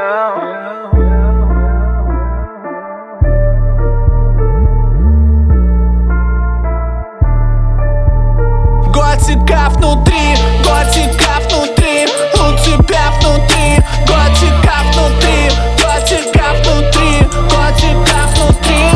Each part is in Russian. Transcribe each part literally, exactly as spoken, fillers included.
Готика внутри, готика внутри, у тебя внутри. Готика внутри, готика внутри, готика внутри.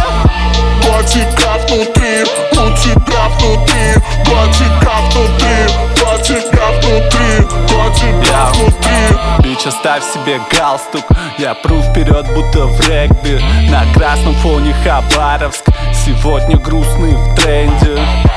Готика внутри, у тебя внутри. Готика внутри, готика внутри, готика внутри. Бич, оставь себе галстук, я пру вперед, будто в регби. На красном фоне Хабаровск, сегодня грустный в тренде.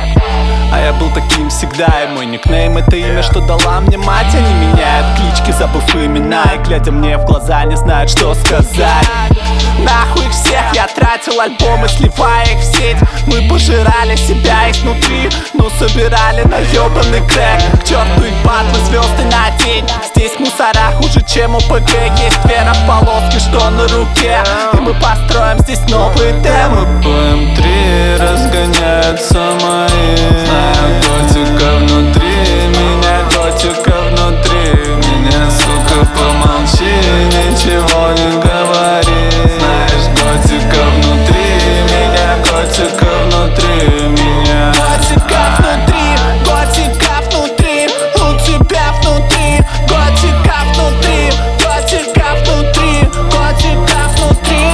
А я был таким всегда, и мой никнейм — это имя, что дала мне мать. Они меняют клички, забыв имена, и глядя мне в глаза, не знают, что сказать. Нахуй их всех, я тратил альбомы, сливая их в сеть. Мы пожирали себя изнутри, но собирали на ёбаный крэк. К черту их батлы, звезды на день. Здесь мусора хуже, чем у ПГ. Есть вера в полоски, что на руке, и мы построим здесь новые темы. Поем три, разгоняются мои. Знаю, готика внутри меня, готика внутри меня. Сука, помолчи, ничего не говори. Знаешь, готика внутри меня, готика внутри меня. Готика внутри, готика внутри, у тебя внутри. Готика внутри, готика внутри, готика внутри.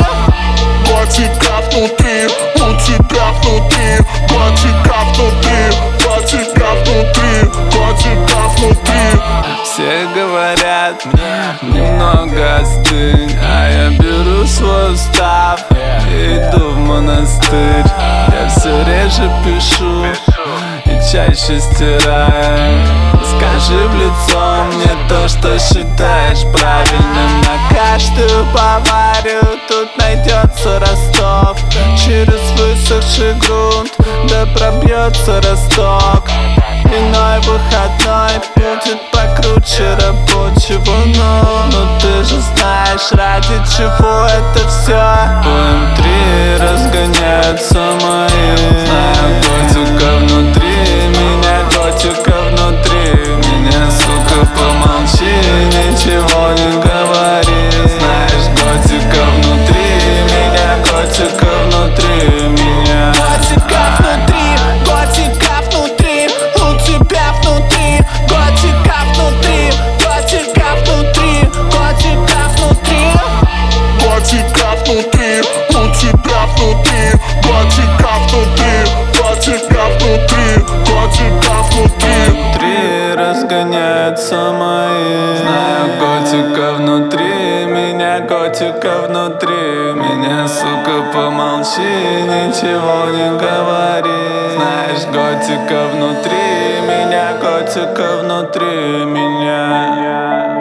Готика внутри, у тебя внутри. Готика внутри, готика внутри, готика внутри. Все говорят, немного остынь, а я беру свой устав и иду в монастырь. Я все реже пишу и чаще стираю. Скажи в лицо мне то, что считаешь правильным. На каждую Баварию тут найдется Ростов. Через высохший грунт да пробьется росток. Иной выходной будет покруче рабочего, но Но ты же знаешь, ради чего это все. Поем три, разгоняются мои. Знаю, готика внутри меня, готика внутри меня. Сука, помолчи, ничего не говори. Знаешь, готика внутри меня, готика внутри меня. Готика внутри, готика внутри, у тебя внутри. Готика внутри, готика внутри, готика внутри. Готика внутри, у тебя внутри. Готика внутри, готика внутри, готика внутри. Внутри разгоняются мои. Знаю, готика внутри меня, готика внутри меня. Сука, помолчи, ничего не говори. Знаешь, готика внутри меня, готика внутри меня.